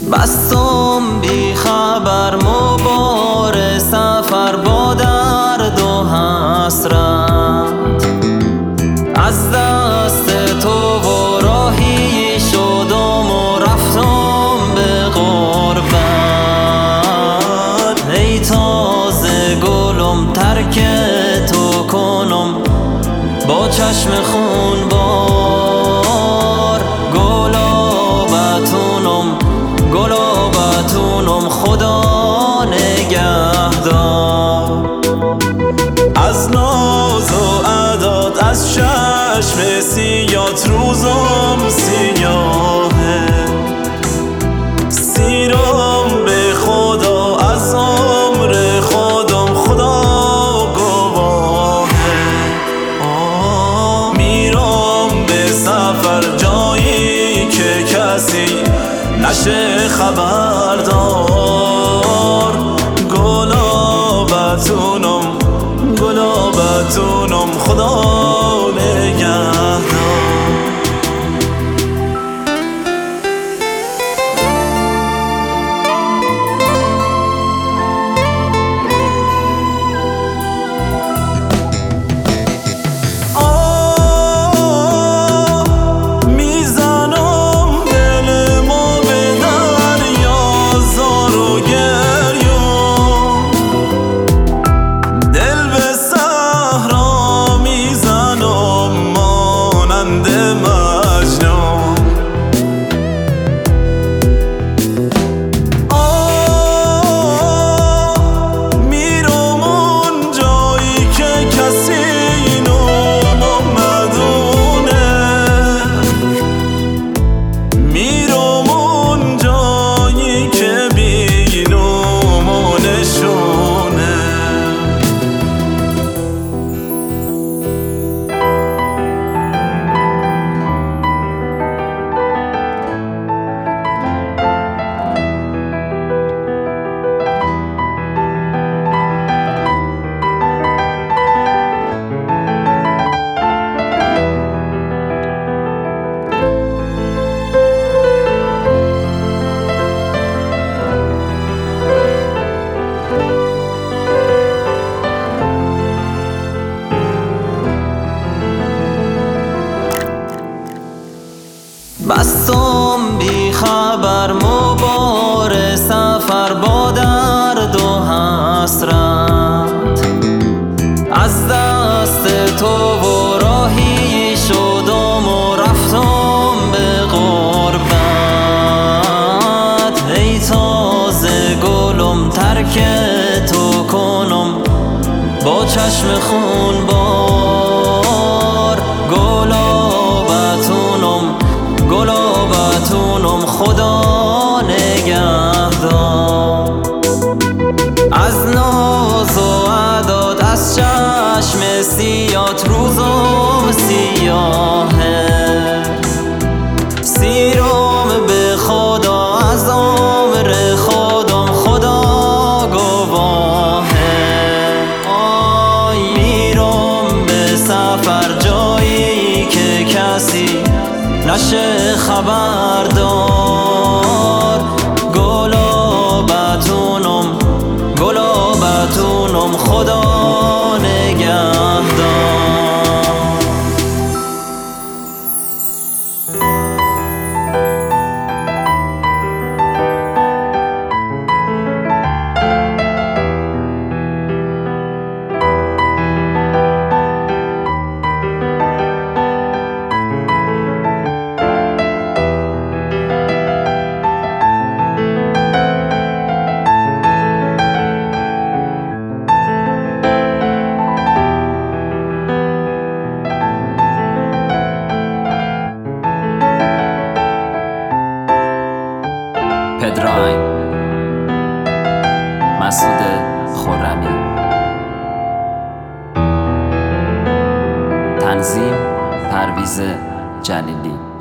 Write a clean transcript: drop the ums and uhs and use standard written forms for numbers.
بستم بی خبر مبار سفر با درد و حسرت، از دست تو و راهی شدم و رفتم به غربت. ای تازه گلم ترک تو کنم با چشم خون بار، گلابتونم خدا نگهدار. از ناز و عداد از چشم سیات روزم سیاهه، سیرم به خدا از عمر خودم خدا گواهه. میرم به سفر جایی که کسی نشه خبردار، گلابتونم خدا نگهدار. بستم بی خبر مبار سفر با درد و حسرت، از دست تو و راهی شدم و رفتم به غربت. ای تازه گلم ترک تو کنم با چشم خون بار، گلابتونم خدا نگهدار. از ناز و عداد از چشم سیات روزم سیاهه، سیرم به خدا از عمر خودم خدا گواهه. میرم به سفر جایی که کسی نشه خبردار، گلابتونم خدا نگهدار. پدرایم مسعود خرمی، تنظیم پرویز جلیلی.